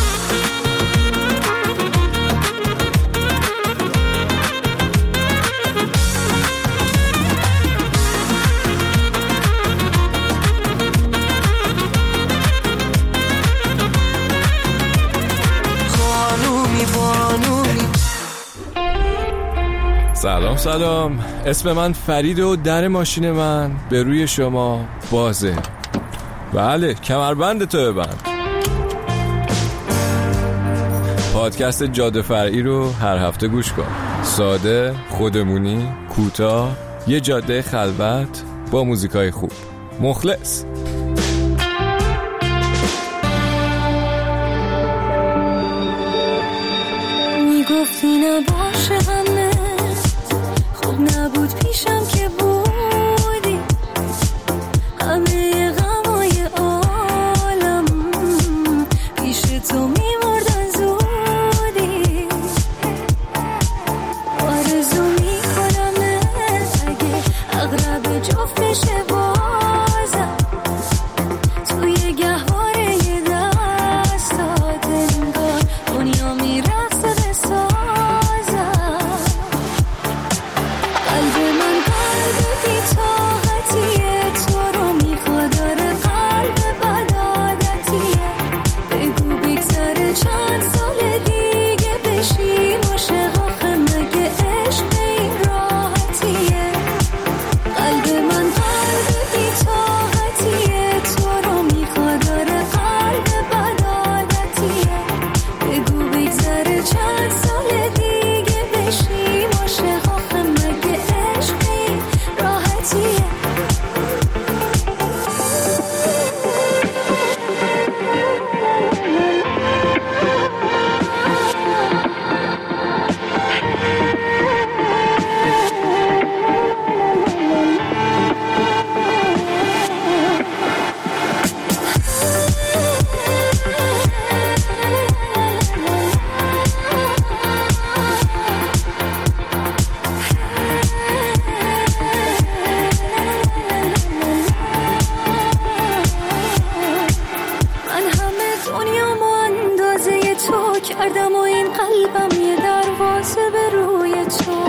P: سلام اسم من فرید و در ماشین من به روی شما بازه. بله کمربند تو ببند. پادکست جاده فرعی رو هر هفته گوش کن. ساده، خودمونی، کوتاه، یه جاده خلوت با موزیکای خوب. مخلص.
Q: میگفتی نباشه همه خوب نبود پیشم که بودی همه غمای عالم پیش تو میمردن زودی آرزو میکنم اگه اغرب جفت بشه بازم توی گهواره دستات انگار دنیا میرقصه به سازم قلب من قلب بی طاقتیه تو رو میخواد داره قلب بد عادتیه بگو بگذره چند سال دیگه بشیم عاشق آخه مگه عشق این راحتیه قلب من قلب بی طاقتیه تو رو میخواد داره قلب بد عادتیه بگو بگذره چند سال دیگه بشیم عاشق آخه مگه عشق این راحتیه من همه دنیامو اندازه تو کردم و این قلبم یه دروازه به روی تو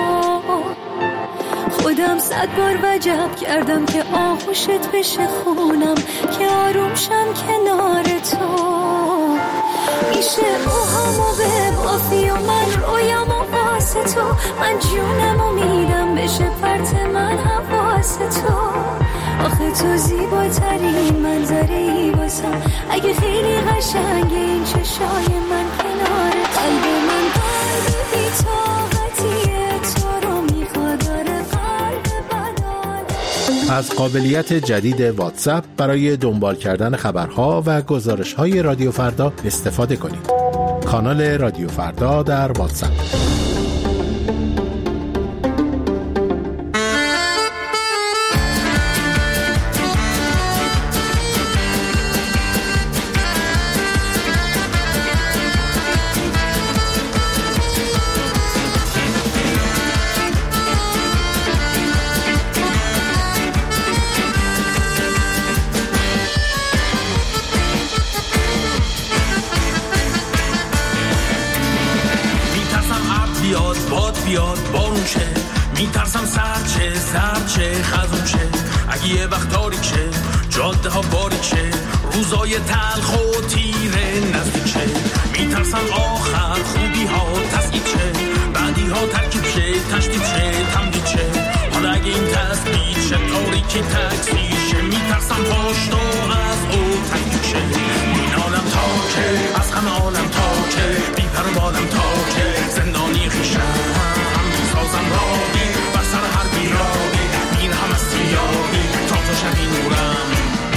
Q: خودم 100 بار وجب کردم که آغوشت بشه خونم که آروم شم کنار تو میشه روحامو به بافی و من رویامو واسه تو من جونمو میدم بشه پرت من حواس تو آخه تو زیباترین منظری واسم اگه خیلی قشنگه این چشای من کنار قلب من قلب بی طاقتیه تو رو میخواد داره قلب بدال
R: از قابلیت جدید واتساپ برای دنبال کردن خبرها و گزارش‌های رادیو فردا استفاده کنید. کانال رادیو فردا در واتساپ.
S: بیاد بارون شه میترسم سرد شه خزون شه اگه یه وقت تاریک شه جاده ها باریکه، روزای تلخ و تیره نزدیکه. میترسم آخر خوبی ها تسکیب شه، بعدی ها ترکیب شه، تشدید شه، تمدید شه. حالا اگه این تثبیت شه، تاریکی تکثیر شه، میترسم پشت و از او تکیب شه. این عالم تا که، از همه عالم تا که، بی پر و بالم تا که، زندانی خیشم سازم راهی بر سر هر بیراهی، میرهم از سیاهی تا تو شبی نورم.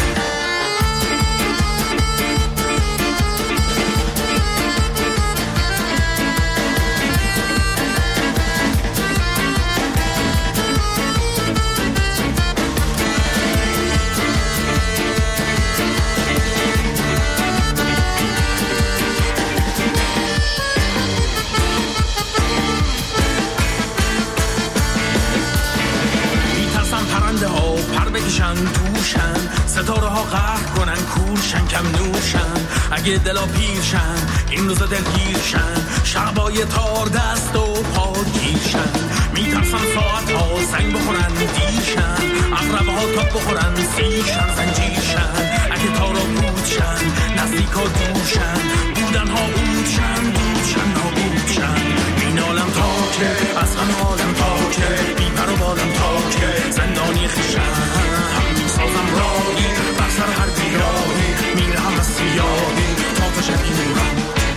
S: توشن ستاره ها قهر کنن، کورشن کم نورشن. اگه دلا پیرشن این روزا دلگیرشن، شبای تار دست و پا گیرشن. میترسم ساعت ها زنگ بخورن دیرشن، اقربه ها تاب بخورن سیرشن زنجیرشن. اگه تارا بودشن نزدیک ها دورشن، بودن ها بودشن دودشن نابودشن. این عالم تا که، از همه عالم تا که، بی پر و بالم تا که، زندانی خیشن سازم راهی بر سر هر بیراهی، میرهم از سیاهی تا تو شبی نورم.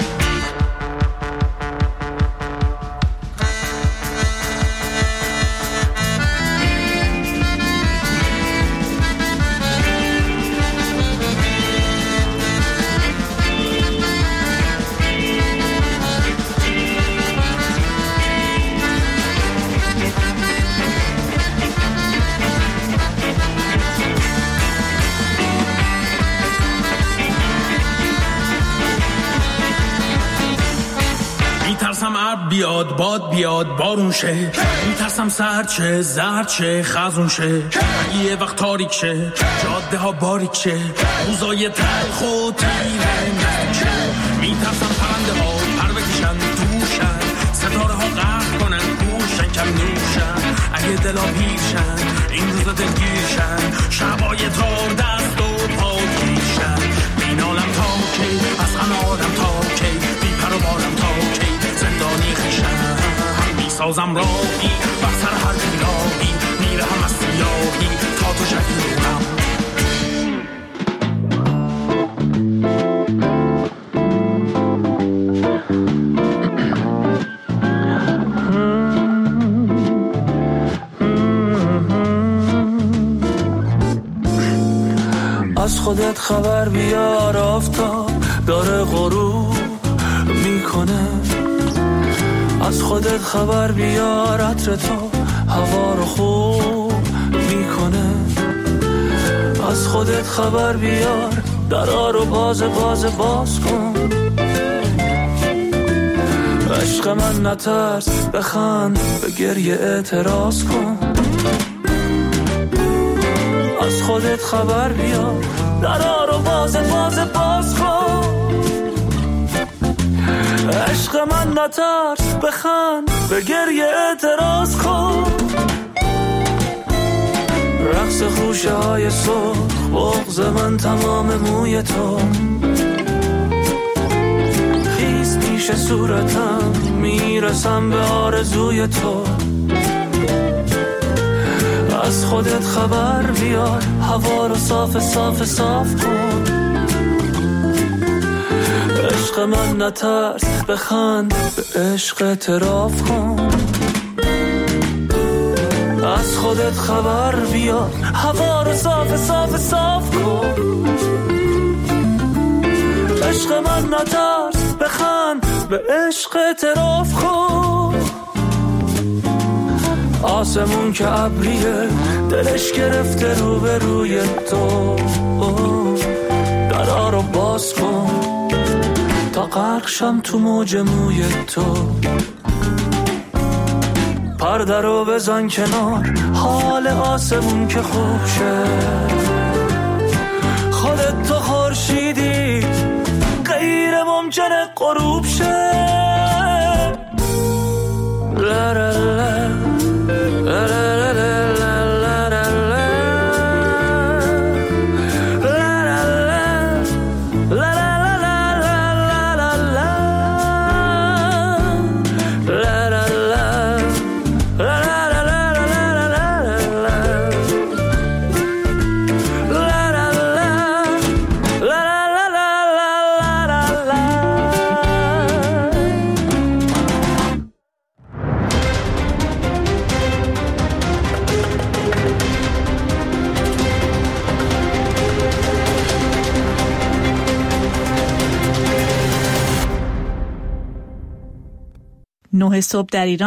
S: میترسم عرب بیاد، باد بیاد، بارون شه. میترسم سرد شه، زرد شه، خزون شه. اگه یه وقت تاریک شه، جاده ها باریک شه، روزای تلخ و تیره نزدیک شه. میترسم پرنده ها پر بکشن دوشن، ستاره ها قهر کنن کورشن کم نورشن. اگه دلا پیرشن این روزا دلگیرشن، شبای تار دست و پا گیرشن. این عالم تا کی، از همه آدم تا کی، بی پر و بالم تا کی، زندانی خیشم میسازم راهی بر سر هر بیراهی، میرهم از سیاهی تا تو شبی نورم.
N: از خودت خبر بیار، آفتاب داره غروب میکنه. از خودت خبر بیار، عطر تو هوا رو خوب میکنه. از خودت خبر بیار، درا رو باز کن. عشق من نترس، بخند، به گریه اعتراض کن. از خودت خبر بیار، درا رو باز کن. عشق من نترس، بخند، به گریه اعتراض کن. رقص خوشه های سرخ، بغض من تمام موی تو. خیز پیش صورتم، میرسم به آرزوی تو. از خودت خبر بیار، هوا رو صاف کن. عشق من نترس، بخند، به عشق اعتراف کن. از خودت خبر بیار، هوا رو صاف کن. عشق من نترس، بخند، به عشق اعتراف کن. آسمون که ابریه، دلش گرفته رو به روی تو. درا رو باز کن تا غرق شم تو موج موی تو. پرده رو بزن کنار، حال آسمون که خوب شه. خودت تو خورشیدی، غیر ممکنه غروب شه. لا لا لا لا لا لا لا لا لا.
A: 9 صبح در ایران